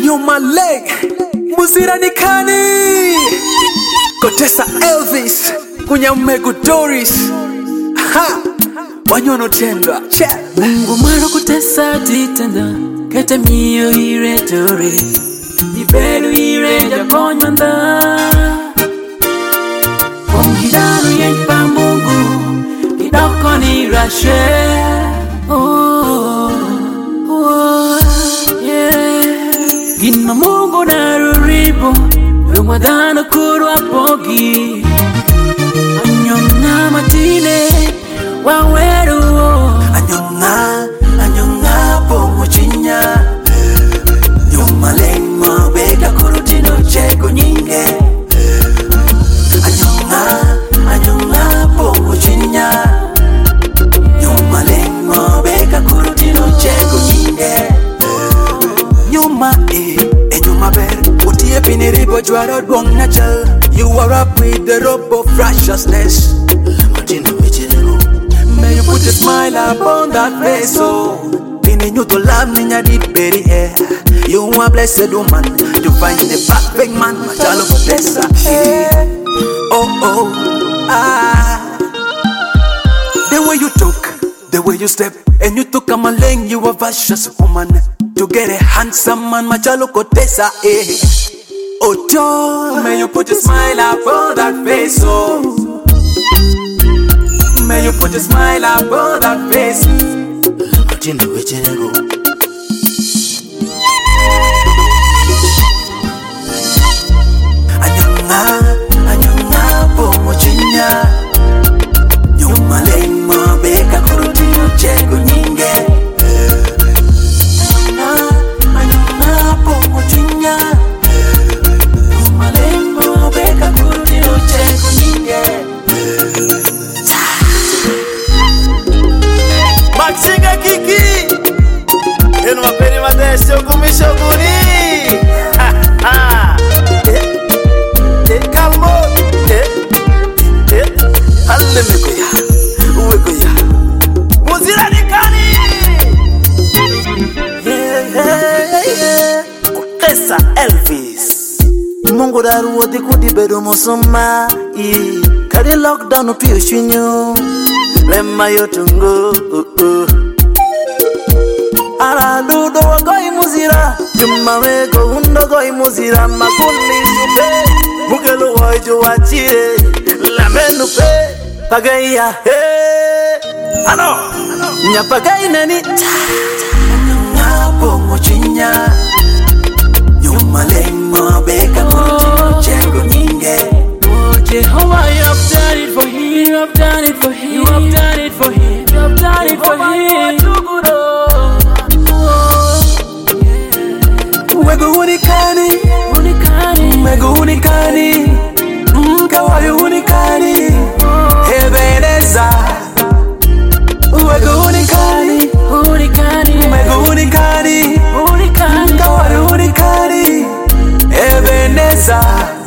Nyuma leg Muzira nikani Kotesa Elvis Kunyamegu Doris Ha Wanyono tendwa Mungu maro kutesa titenda Kete miyo ire dore Iberu ire jakonyanda Kongidanu yenpa Mungu Kidoko ni rashe Gina Mungu naruribo Rumadana kurwa pogi Anyonga matine Waweru Anyonga pongo chinya Nyuma lengo beka kurutino cheko nyinge Anyonga pongo chinya Nyuma lengo beka kurutino cheko nyinge Nyuma nyuma ber Utie piniribo jwaro dwong nachal You are up with the rope of righteousness May you put a smile upon that face, oh. Pini you to love me, ya deep berry air. You are blessed woman to find the perfect man, my child of Odessa. Oh, ah. The way you talk, the way you step, and you took a malang, you are vicious woman. To get a handsome man, my child of Odessa, Oh, John, may you put a smile upon that face, oh. May you put a smile upon that face. Anyonga pongo chinya Nyuma lengo beka kurutino chego nyinge Anyonga pongo chinya Nyuma lengo beka kurutino chego nyinge Maxiga Kiki Eno mapeni madeste ukumisho guni Kalmo Halle mekoya Uwekoya Muzira nikani Kotesa Elvis Mungu daru wodi kudi bedo musoma Kari lockdown upiyo shinyo Lema yotungo Ara dudo wakoi muzira Juma weko hundo koi muzira Makuli supe Mukelo wajo wachire Lamenu pe Pagaya Ano Nyapagai nani Anyonga pongo chinya Nyuma lengo beka kurutino chego nyinge Jehovah, you have done it for him, you have done it for him, you have done it for him, you have done it for him. Wego unikani, wego unikani, kawayo unikani, Ebeneza. Wego unikani, wego unikani, kawayo unikani, Ebeneza.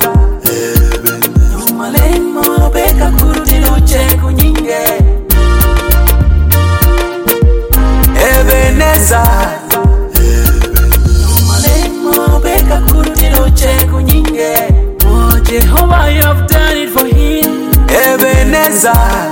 Malemo beka kurutino chego nyinge Ebeneza Malemo beka kurutino chego nyinge Oh, Jehovah, you have done it for him. Ebeneza